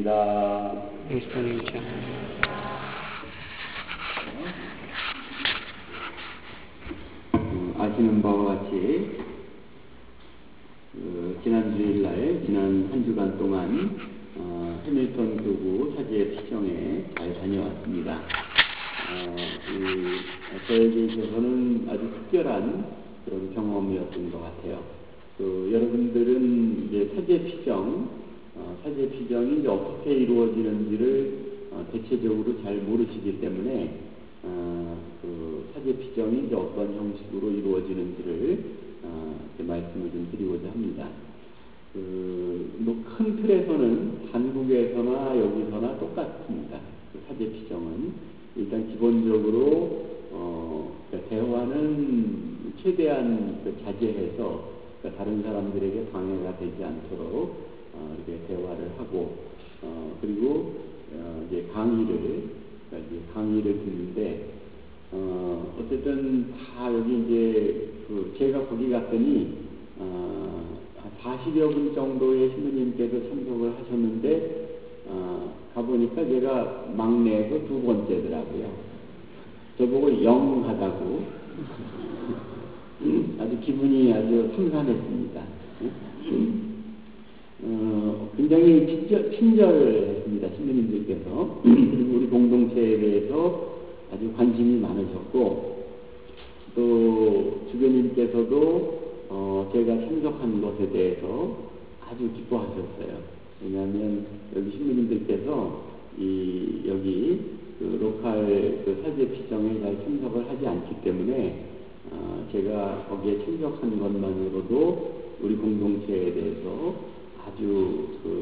하겠습니다. 아시는 바와 같이 지난 주일날 지난 한 주간 동안 해밀턴 교구 사제 피정에 잘 다녀왔습니다. 저에게 있어서는 아주 특별한 그런 경험이었던 것 같아요. 여러분들은 이제 사제 피정이 이제 어떻게 이루어지는지를 대체적으로 잘 모르시기 때문에 사제 피정이 이제 어떤 형식으로 이루어지는지를 말씀을 좀 드리고자 합니다. 큰 틀에서는 한국에서나 여기서나 똑같습니다. 사제 피정은 일단 기본적으로 대화는 최대한 자제해서 다른 사람들에게 방해가 되지 않도록 이렇게 대화를 하고 그리고 이제 강의를 듣는데 어쨌든 다 여기 이제 제가 거기 갔더니 40여 분 정도의 신부님께서 참석을 하셨는데 가보니까 제가 막내에서 두 번째더라고요. 저보고 영하다고 아주 기분이 아주 삼삼했습니다. 굉장히 친절했습니다. 신부님들께서. 그리고 우리 공동체에 대해서 아주 관심이 많으셨고 또 주변님께서도 제가 참석한 것에 대해서 아주 기뻐하셨어요. 왜냐하면 여기 신부님들께서 여기 로컬 사제 피정에 잘 참석을 하지 않기 때문에 제가 거기에 참석한 것만으로도 우리 공동체에 대해서 아주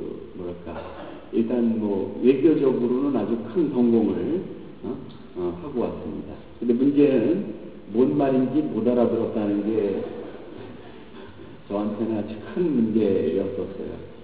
일단 외교적으로는 아주 큰 성공을 하고 왔습니다. 근데 문제는 뭔 말인지 못 알아들었다는 게 저한테는 아주 큰 문제였었어요.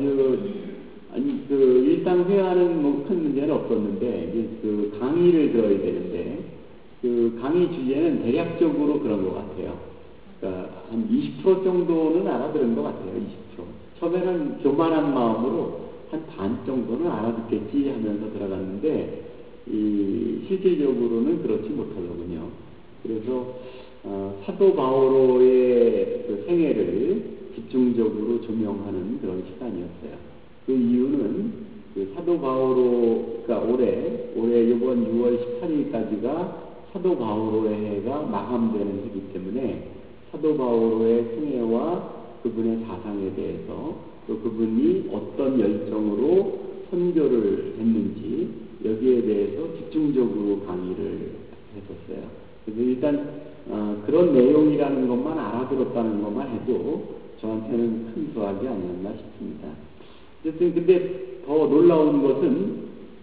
일당 회화는 큰 문제는 없었는데, 이제 강의를 들어야 되는데, 강의 주제는 대략적으로 그런 것 같아요. 그러니까 한 20% 정도는 알아들은 것 같아요. 20%. 처음에는 교만한 마음으로 한 반 정도는 알아듣겠지 하면서 들어갔는데, 실질적으로는 그렇지 못하더군요. 그래서 사도 바오로의 생애를 집중적으로 조명하는 그런 시간이었어요. 그 이유는 사도 바오로가 올해 이번 6월 18일까지가 사도 바오로의 해가 마감되는 해이기 때문에 사도 바오로의 생애와 그분의 사상에 대해서 또 그분이 어떤 열정으로 선교를 했는지 여기에 대해서 집중적으로 강의를 했었어요. 그래서 일단 그런 내용이라는 것만 알아들었다는 것만 해도 저한테는 큰 수확이 아니었나 싶습니다. 어쨌든 근데 더 놀라운 것은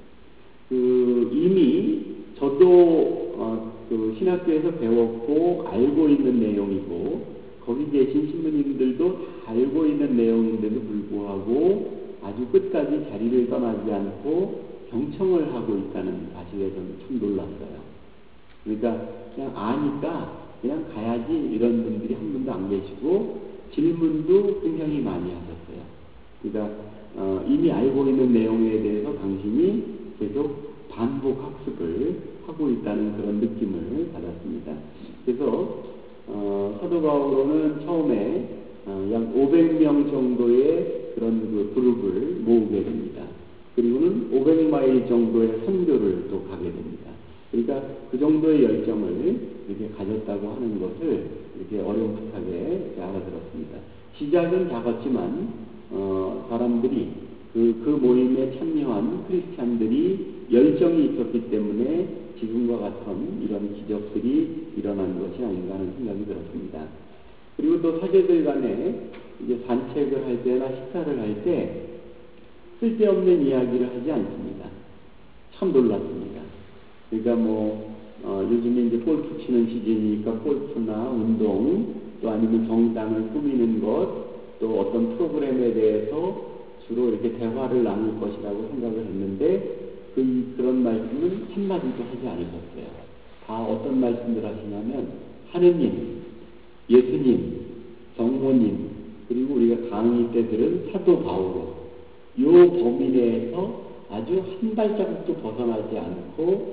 이미 저도 신학교에서 배웠고 알고 있는 내용이고 거기 계신 신부님들도 다 알고 있는 내용인데도 불구하고 아주 끝까지 자리를 떠나지 않고 경청을 하고 있다는 사실에 저는 참 놀랐어요. 그러니까 그냥 아니까 그냥 가야지 이런 분들이 한 분도 안 계시고 질문도 굉장히 많이 하셨어요. 그러니까 이미 알고 있는 내용에 대해서 당신이 계속 반복 학습을 하고 있다는 그런 느낌을 받았습니다. 그래서 사도 바오로는 처음에 약 500명 정도의 그런 그룹을 모으게 됩니다. 그리고는 500마일 정도의 선교를 또 가게 됩니다. 그러니까 그 정도의 열정을 이렇게 가졌다고 하는 것을 이렇게 어렴풋하게 알아들었습니다. 시작은 작았지만 사람들이 그 모임에 참여한 크리스찬들이 열정이 있었기 때문에 지금과 같은 이런 기적들이 일어난 것이 아닌가 하는 생각이 들었습니다. 그리고 또 사제들 간에 이제 산책을 할 때나 식사를 할 때 쓸데없는 이야기를 하지 않습니다. 참 놀랐습니다. 그러니까 요즘에 이제 골프 치는 시즌이니까 골프나 운동 또 아니면 정당을 꾸미는 것 또 어떤 프로그램에 대해서 주로 이렇게 대화를 나눌 것이라고 생각을 했는데 그런 말씀은 한마디도 하지 않으셨어요. 다 어떤 말씀들 하시냐면 하느님, 예수님, 성모님 그리고 우리가 강의 때 들은 사도 바오로 요 범위 내에서 아주 한 발자국도 벗어나지 않고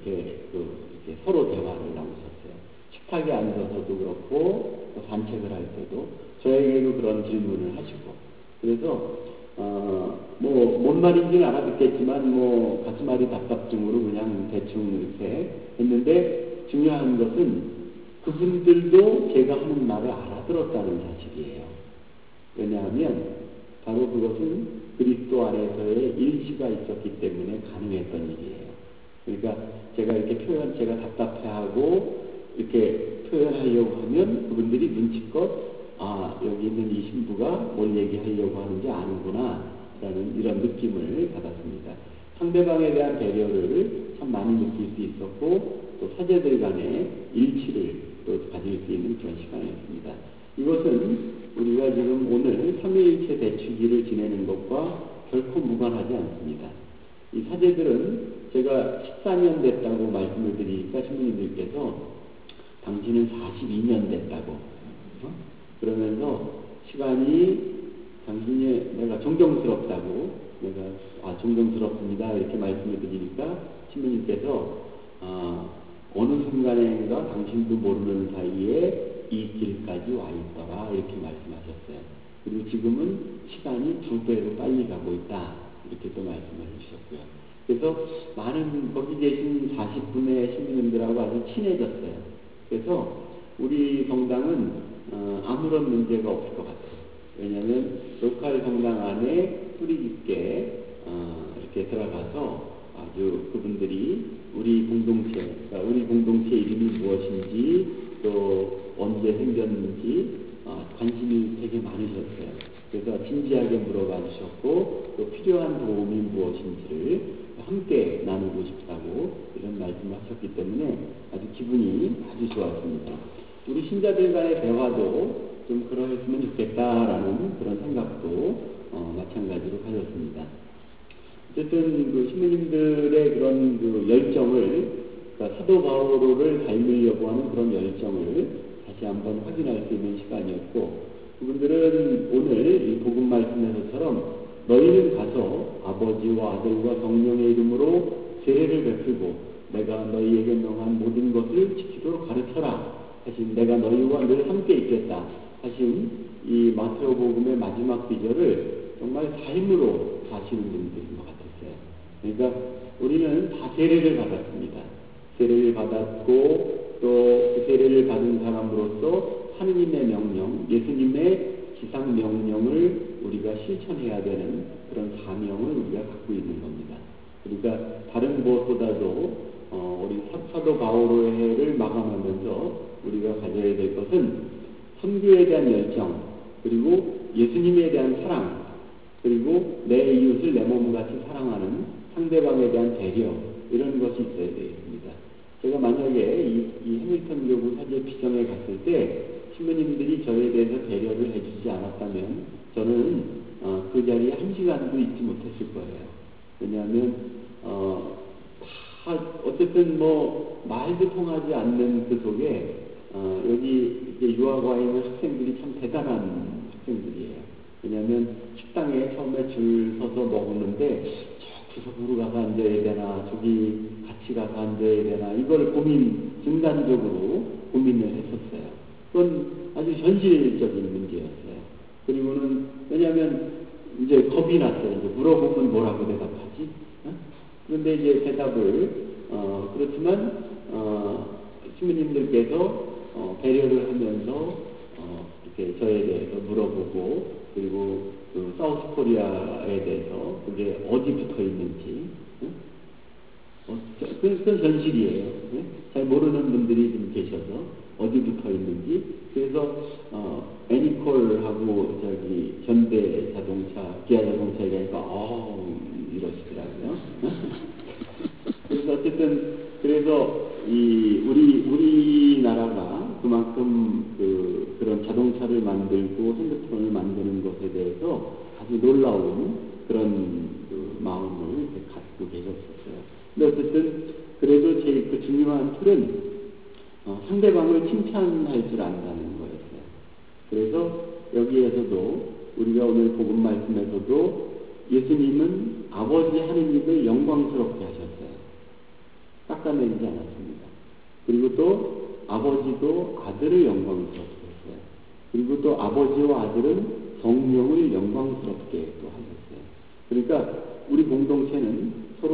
이렇게 서로 대화를 나누셨어요. 식탁에 앉아서도 그렇고 또 산책을 할 때도 저에게도 그런 질문을 하시고 그래서 뭔 말인지는 알아듣겠지만 가슴앓이 답답증으로 그냥 대충 이렇게 했는데 중요한 것은 그분들도 제가 하는 말을 알아들었다는 사실이에요. 왜냐하면 바로 그것은 그리스도 안에서의 일치가 있었기 때문에 가능했던 일이에요. 그러니까 제가 이렇게 제가 답답해하고 이렇게 표현하려고 하면 그분들이 눈치껏 여기 있는 이 신부가 뭘 얘기하려고 하는지 아는구나 라는 이런 느낌을 받았습니다. 상대방에 대한 배려를 참 많이 느낄 수 있었고 또 사제들 간의 일치를 또 가질 수 있는 그런 시간이었습니다. 이것은 우리가 지금 오늘 삼위일체 대축일을 지내는 것과 결코 무관하지 않습니다. 이 사제들은 제가 14년 됐다고 말씀을 드리니까 신부님들께서 당신은 42년 됐다고 그러면서 시간이 당신이 내가 존경스럽다고 내가 존경스럽습니다 이렇게 말씀을 드리니까 신부님께서 어느 순간인가 당신도 모르는 사이에 이 길까지 와 있더라 이렇게 말씀하셨어요. 그리고 지금은 시간이 2배로 빨리 가고 있다 이렇게 또 말씀을 해주셨고요. 그래서 많은 거기 계신 40분의 신부님들하고 아주 친해졌어요. 그래서 우리 성당은 아무런 문제가 없을 것 같아요. 왜냐하면 로컬 성당 안에 뿌리 깊게 이렇게 들어가서 아주 그분들이 우리 공동체 이름이 무엇인지 또 언제 생겼는지 관심이 되게 많으셨어요. 그래서 진지하게 물어봐 주셨고 또 필요한 도움이 무엇인지를 함께 나누고 싶다고 이런 말씀을 하셨기 때문에 아주 기분이 아주 좋았습니다. 우리 신자들 간의 대화도 좀 그러했으면 좋겠다라는 그런 생각도 마찬가지로 가졌습니다. 어쨌든 그 신부님들의 그런 그 열정을 그러니까 사도 바오로를 닮으려고 하는 그런 열정을 다시 한번 확인할 수 있는 시간이었고 그분들은 오늘 이 복음 말씀에서처럼 너희는 가서 아버지와 아들과 성령의 이름으로 세례를 베풀고 내가 너희에게 명한 모든 것을 지키도록 가르쳐라 하신 내가 너희와 늘 함께 있겠다 하신 이 마테오 복음의 마지막 비절을 정말 삶으로 사시는 분들인 것 같았어요. 그러니까 우리는 다 세례를 받았습니다. 세례를 받았고 또 그 세례를 받은 사람으로서 하느님의 명령, 예수님의 지상 명령을 우리가 실천해야 되는 그런 사명을 우리가 갖고 있는 겁니다. 그러니까 다른 무엇보다도 우리 사도 바오로의 해를 마감하면서 우리가 가져야 될 것은 선교에 대한 열정, 그리고 예수님에 대한 사랑, 그리고 내 이웃을 내 몸같이 사랑하는 상대방에 대한 배려, 이런 것이 있어야 되겠습니다. 제가 만약에 이 해밀턴 교구 사제 피정에 갔을 때 신부님들이 저에 대해서 배려를 해주지 않았다면 저는 그 자리에 한 시간도 있지 못했을 거예요. 왜냐하면 어쨌든 말도 통하지 않는 그 속에 여기 이제 유학 와 있는 학생들이 참 대단한 학생들이에요. 왜냐하면 식당에 처음에 줄 서서 먹었는데 저 구석으로 가서 앉아야 되나 저기 같이 가서 앉아야 되나 이걸 중간적으로 고민을 했었어요. 그건 아주 현실적인 문제였어요. 그리고는 왜냐하면 이제 겁이 났어요. 이제 물어보면 뭐라고 대답하지? 그런데 이제 대답을 그렇지만 신부님들께서 배려를 하면서 이렇게 저에 대해서 물어보고 그리고 그 사우스 코리아에 대해서 그게 어디 붙어 있는지 그건 현실이에요. 잘 모르는 분들이 좀 계셔서 어디 붙어 있는지 그래서 애니콜하고 저기 현대 자동차 기아 자동차 얘기하니까 이러시더라고요. 그래서 어쨌든 그래서 우리나라가 그만큼 그런 자동차를 만들고 핸드폰을 만드는 것에 대해서 아주 놀라운 그런 마음을 갖고 계셨었어요. 근데 어쨌든 그래도 제일 그 중요한 틀은 상대방을 칭찬할 줄 안다는 거였어요. 그래서 여기에서도 우리가 오늘 복음 말씀에서도 예수님은 아버지 하느님을 영광스럽게 하셨어요. 깎아내리지 않았습니다. 그리고 또 아버지도 아들을 영광스럽게 했어요. 그리고 또 아버지와 아들은 성령을 영광스럽게 또 하셨어요. 그러니까 우리 공동체는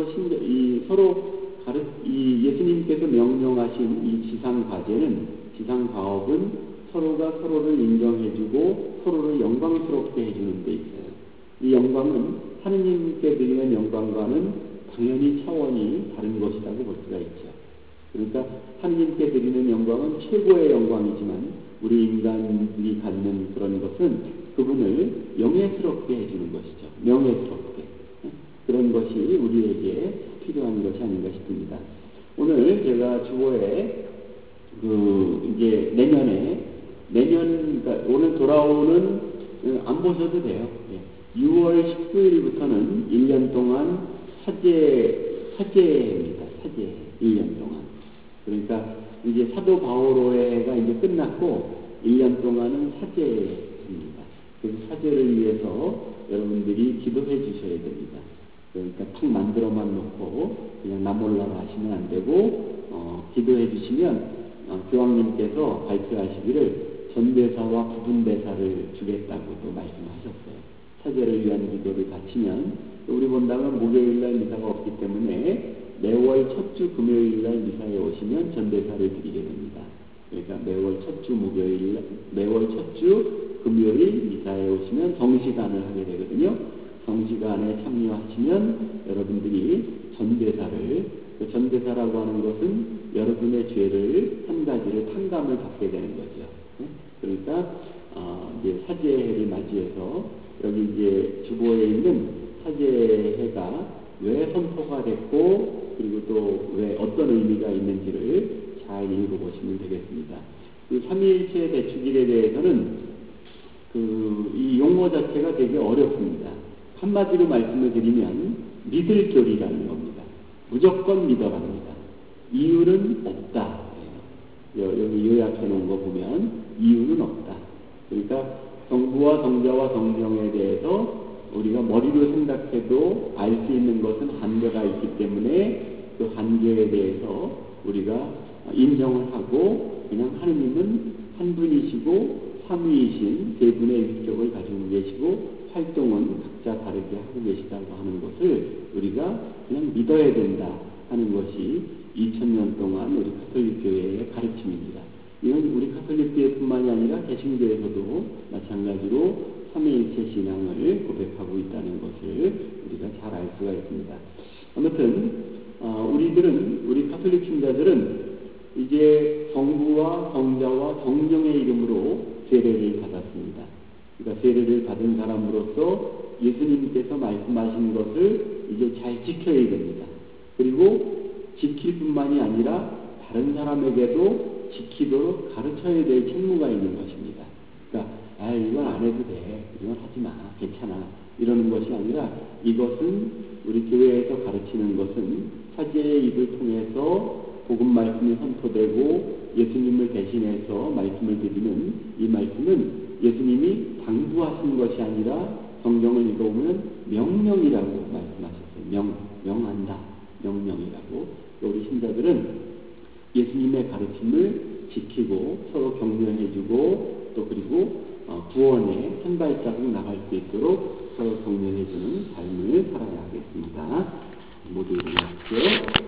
이 예수님께서 명령하신 이 지상 과제는, 지상 과업은 서로가 서로를 인정해주고 서로를 영광스럽게 해주는 데 있어요. 이 영광은 하느님께 드리는 영광과는 당연히 차원이 다른 것이라고 볼 수가 있죠. 그러니까 하느님께 드리는 영광은 최고의 영광이지만 우리 인간이 갖는 그런 것은 그분을 영예스럽게 해주는 것이죠. 명예스럽게. 그런 것이 우리에게 필요한 것이 아닌가 싶습니다. 오늘 제가 주보에 이제 그러니까 오늘 돌아오는 안 보셔도 돼요. 6월 19일부터는 1년 동안 사제입니다. 사제 1년 동안. 그러니까 이제 사도 바오로회가 이제 끝났고 1년 동안은 사제입니다. 그래서 사제를 위해서 여러분들이 기도해 주셔야 됩니다. 그러니까 탁 만들어만 놓고 그냥 나 몰라라 하시면 안 되고 기도해 주시면 교황님께서 발표하시기를 전대사와 부분대사를 주겠다고 또 말씀하셨어요. 사제를 위한 기도를 바치면 우리 본당은 목요일날 미사가 없기 때문에 매월 첫 주 금요일날 미사에 오시면 전대사를 드리게 됩니다. 그러니까 매월 첫 주 금요일 미사에 오시면 성시간을 하게 되거든요. 성시간에 참여하시면 여러분들이 전대사라고 하는 것은 여러분의 죄를 한 가지를 탕감을 받게 되는 거죠. 그러니까 이제 사제해를 맞이해서 여기 이제 주보에 있는 사제해가 왜 선포가 됐고 그리고 또 왜 어떤 의미가 있는지를 잘 읽어보시면 되겠습니다. 그 삼위일체 대축일에 대해서는 이 용어 자체가 되게 어렵습니다. 한마디로 말씀을 드리면 믿을 교리라는 겁니다. 무조건 믿어랍니다. 이유는 없다. 여기 요약해 놓은 거 보면 이유는 없다. 그러니까 성부와 성자와 성령에 대해서 우리가 머리로 생각해도 알 수 있는 것은 한계가 있기 때문에 그 한계에 대해서 우리가 인정을 하고 그냥 하느님은 한 분이시고 삼위이신 세 분의 인격을 가지고 계시고 활동은 각자 다르게 하고 계시다고 하는 것을 우리가 그냥 믿어야 된다 하는 것이 2000년 동안 우리 가톨릭 교회의 가르침입니다. 이건 우리 가톨릭 교회뿐만이 아니라 개신교에서도 마찬가지로 삼위일체 신앙을 고백하고 있다는 것을 우리가 잘 알 수가 있습니다. 아무튼 우리 가톨릭 신자들은 이제 성부와 성자와 성령의 이름으로 세례를 받았습니다. 그러니까 세례를 받은 사람으로서 예수님께서 말씀하신 것을 이제 잘 지켜야 됩니다. 그리고 지킬 뿐만이 아니라 다른 사람에게도 지키도록 가르쳐야 될 책무가 있는 것입니다. 그러니까 이건 안 해도 돼. 이건 하지 마. 괜찮아. 이러는 것이 아니라 이것은 우리 교회에서 가르치는 것은 사제의 입을 통해서 복음 말씀이 선포되고 예수님을 대신해서 말씀을 드리는 이 말씀은 예수님이 당부하신 것이 아니라 성경을 읽어보면 명령이라고 말씀하셨어요. 명한다. 명령이라고. 우리 신자들은 예수님의 가르침을 지키고 서로 격려해주고 또 그리고 구원에 한 발자국 나갈 수 있도록 서로 격려해주는 삶을 살아야 하겠습니다. 모두 일어나십시오.